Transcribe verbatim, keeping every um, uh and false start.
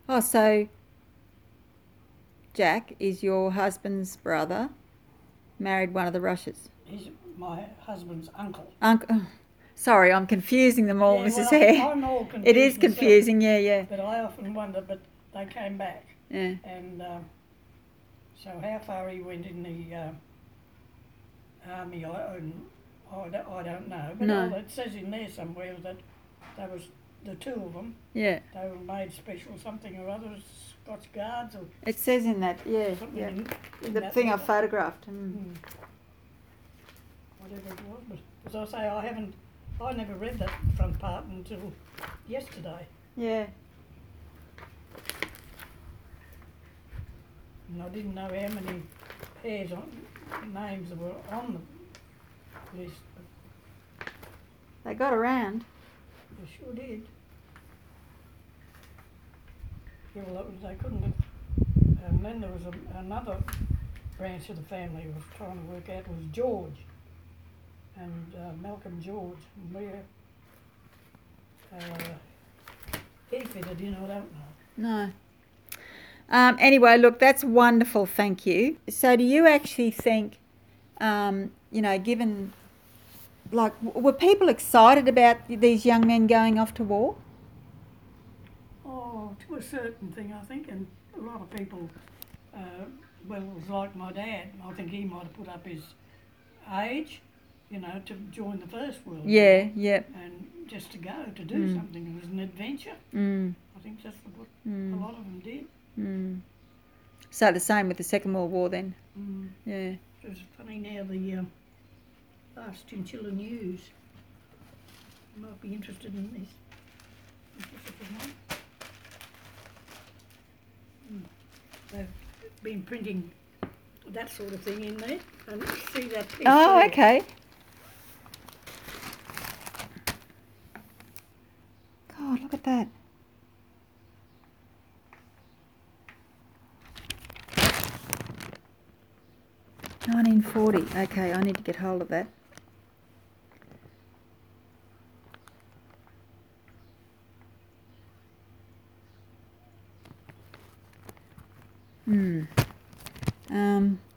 Oh, so Jack is your husband's brother, married one of the Rushes. He's my husband's uncle. Uncle. Sorry, I'm confusing them all, Yeah, Missus well, Hare. I'm all confused It is myself, confusing, yeah, yeah. but I often wonder, but they came back. Yeah. And um, so how far he went in the uh, army, I, I, I don't- I don't know. But No. oh, it says in there somewhere that there was the two of them. Yeah. They were made special something or other, as Scots Guards or It says in that, yeah, something yeah. in, in The that thing I letter. photographed. Mm. Hmm. Whatever it was, but as I say, I haven't, I never read that front part until yesterday. Yeah. And I didn't know how many pairs on names that were on the list, but They got around. they sure did. Yeah, well, that was, they couldn't have, and then there was a, another branch of the family who was trying to work out was George, and uh, Malcolm George, and where uh, he fitted in, I don't know. No. Um, anyway, look, that's wonderful, thank you. So do you actually think, um, you know, given, like, w- were people excited about these young men going off to war? Oh, to a certain thing, I think, and a lot of people, uh, well, it was like my dad. I think he might have put up his age, you know, to join the First World Yeah, War, yeah. and just to go to do Mm. something. It was an adventure. Mm, I think that's what a mm, lot of them did. mm. So the same with the Second World War then? Mm. Yeah. It's funny now, the um, last Chinchilla News. You might be interested in this. Interested in that? Mm. They've been printing that sort of thing in there, and see that piece Oh, there. okay. God, look at that. nineteen forty. Okay, I need to get hold of that. Hmm. Um,